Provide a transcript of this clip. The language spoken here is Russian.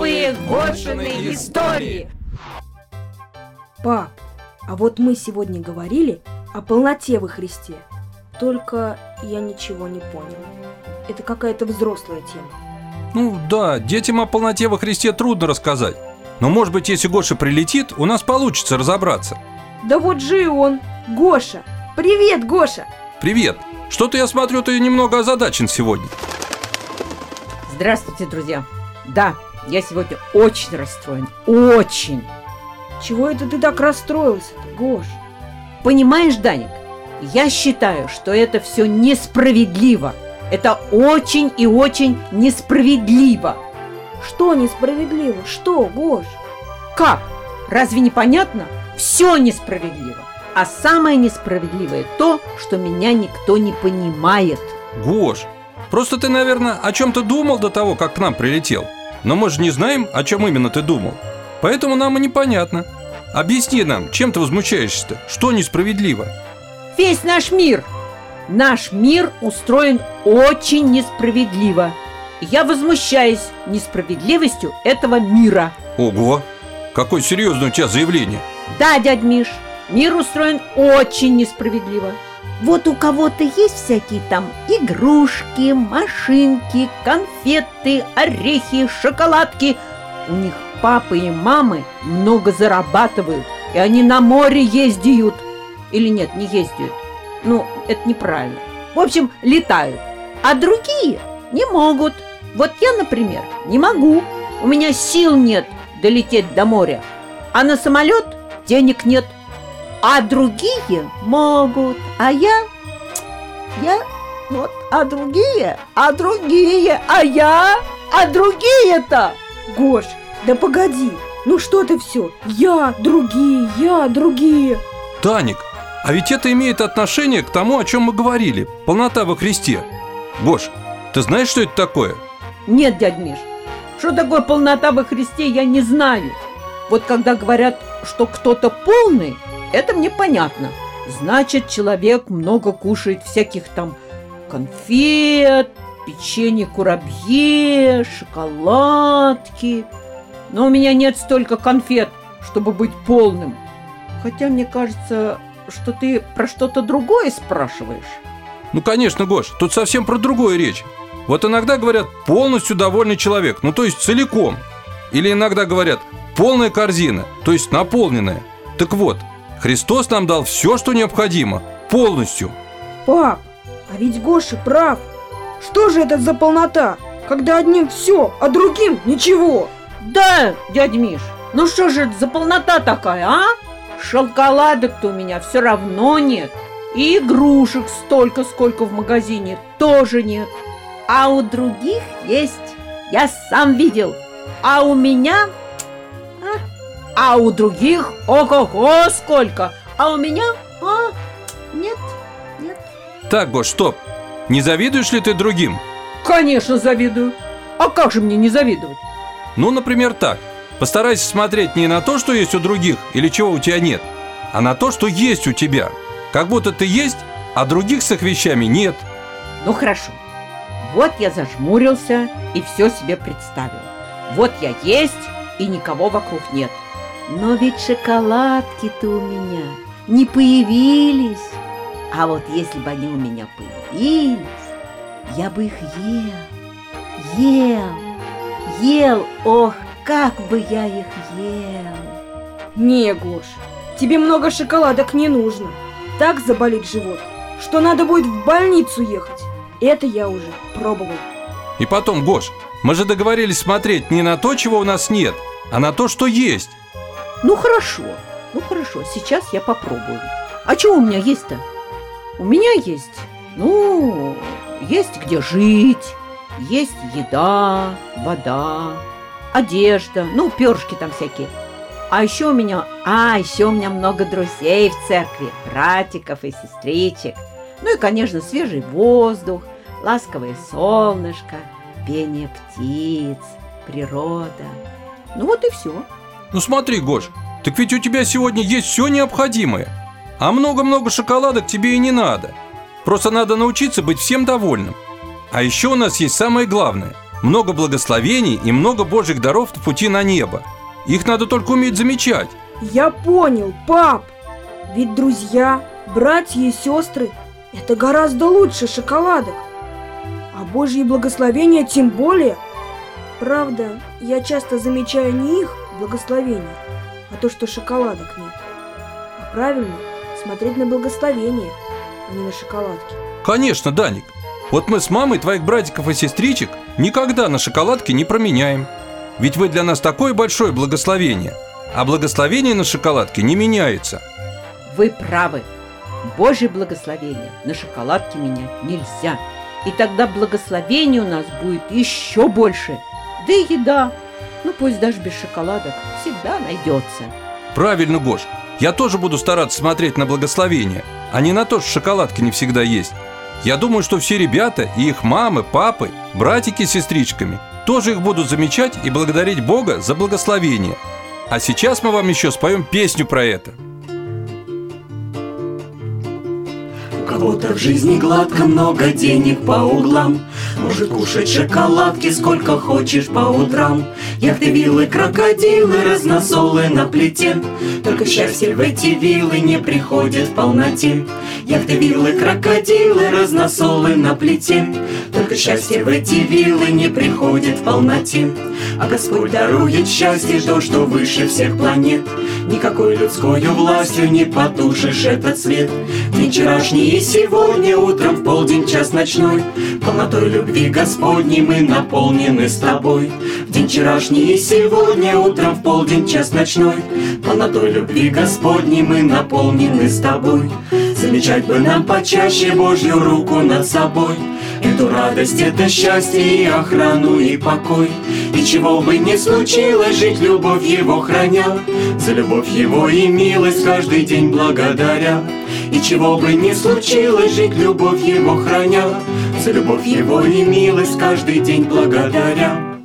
Новые Гошины истории. Пап, а вот мы сегодня говорили о полноте во Христе. Только я ничего не понял. Это какая-то взрослая тема. Ну да, детям о полноте во Христе трудно рассказать. Но может быть, если Гоша прилетит, у нас получится разобраться. Да вот же и он, Гоша. Привет, Гоша. Привет. Что-то я смотрю, ты немного озадачен сегодня. Здравствуйте, друзья. Да, я сегодня очень расстроен. Очень. Чего это ты так расстроился-то, Гош? Понимаешь, Даник, я считаю, что это все несправедливо. Это очень и очень несправедливо. Что несправедливо? Что, Гош? Как? Разве не понятно? Все несправедливо. А самое несправедливое то, что меня никто не понимает. Гош, просто ты, наверное, о чем-то думал до того, как к нам прилетел. Но мы же не знаем, о чем именно ты думал. Поэтому нам и непонятно. Объясни нам, чем ты возмущаешься-то? Что несправедливо? Весь наш мир устроен очень несправедливо. И я возмущаюсь несправедливостью этого мира. Ого, какое серьезное у тебя заявление. Да, дядь Миш, мир устроен очень несправедливо. Вот у кого-то есть всякие там игрушки, машинки, конфеты, орехи, шоколадки. У них папы и мамы много зарабатывают, и они на море ездят. Или нет, не ездят. Ну, это неправильно. В общем, летают. А другие не могут. Вот я, например, не могу. У меня сил нет долететь до моря. А на самолет денег нет. А другие могут. А вот, а другие-то. Гош, да погоди, ну что ты все? Я, другие. Даник, а ведь это имеет отношение к тому, о чем мы говорили. Полнота во Христе. Гош, ты знаешь, что это такое? Нет, дядь Миш, что такое полнота во Христе, я не знаю. Вот когда говорят, что кто-то полный, это мне понятно. Значит, человек много кушает всяких там конфет, печенье курабье, шоколадки. Но у меня нет столько конфет, чтобы быть полным. Хотя мне кажется, что ты про что-то другое спрашиваешь. Ну, конечно, Гош, тут совсем про другое речь. Вот иногда говорят полностью довольный человек, ну то есть целиком. Или иногда говорят полная корзина, то есть наполненная. Так вот, Христос нам дал все, что необходимо, полностью. Пап, а ведь Гоша прав. Что же это за полнота, когда одним все, а другим ничего? Да, дядь Миш, ну что же это за полнота такая, а? Шоколадок-то у меня все равно нет. И игрушек столько, сколько в магазине, тоже нет. А у других есть, я сам видел. А у меня... А у других ого-го сколько. А у меня... Нет. Так, Гош, стоп. Не завидуешь ли ты другим? Конечно, завидую. А как же мне не завидовать? Ну, например, так. Постарайся смотреть не на то, что есть у других или чего у тебя нет, а на то, что есть у тебя. Как будто ты есть, а других с их вещами нет. Ну, хорошо. Вот я зажмурился и все себе представил. Вот я есть, и никого вокруг нет. Но ведь шоколадки-то у меня не появились. А вот если бы они у меня появились, я бы их ел. Ох, как бы я их ел. Не, Гош, тебе много шоколадок не нужно. Так заболит живот, что надо будет в больницу ехать. Это я уже пробовал. И потом, Гош, мы же договорились смотреть не на то, чего у нас нет, а на то, что есть. Ну хорошо, сейчас я попробую. А что у меня есть-то? У меня есть, есть где жить, есть еда, вода, одежда, перышки там всякие. А еще у меня много друзей в церкви, братиков и сестричек. Ну и, конечно, свежий воздух, ласковое солнышко, пение птиц, природа. Ну вот и все. Ну смотри, Гош, так ведь у тебя сегодня есть все необходимое. А много-много шоколадок тебе и не надо. Просто надо научиться быть всем довольным. А еще у нас есть самое главное. много благословений и много Божьих даров в пути на небо. Их надо только уметь замечать. Я понял, пап. Ведь друзья, братья и сестры – это гораздо лучше шоколадок. А Божьи благословения тем более. Правда, я часто замечаю не их благословения, а то, что шоколадок нет. А правильно смотреть на благословения, а не на шоколадки. Конечно, Даник. Вот мы с мамой твоих братиков и сестричек никогда на шоколадки не променяем. Ведь вы для нас такое большое благословение. А благословение на шоколадке не меняется. Вы правы. Божье благословение на шоколадке менять нельзя. И тогда благословение у нас будет еще больше. Да и еда, ну пусть даже без шоколадок, всегда найдется. Правильно, Гош. Я тоже буду стараться смотреть на благословение, а не на то, что шоколадки не всегда есть. Я думаю, что все ребята и их мамы, папы, братики с сестричками тоже их будут замечать и благодарить Бога за благословение. А сейчас мы вам еще споем песню про это. У кого-то в жизни гладко, много денег по углам, может кушать шоколадки сколько хочешь по утрам. Яхты, виллы, крокодилы, разносолы на плите, только счастье в эти виллы не приходит в полноте. Яхты, виллы, крокодилы, разносолы на плите, только счастье в эти виллы не приходит в полноте. А Господь дарует счастье, то, что выше всех планет. Никакой людской властью не потушишь этот свет. День вчерашний и сегодня, утром в полдень, час ночной, полнотой любви Господней мы наполнены с тобой. В день вчерашний и сегодня, утром в полдень, час ночной, полнотой любви Господней мы наполнены с тобой. Замечать бы нам почаще Божью руку над собой, эту радость, это счастье и охрану и покой. И чего бы ни случилось, жить любовь Его храня, за любовь Его и милость каждый день благодаря. И чего бы ни случилось, жить любовь Его храня, за любовь Его и милость каждый день благодаря.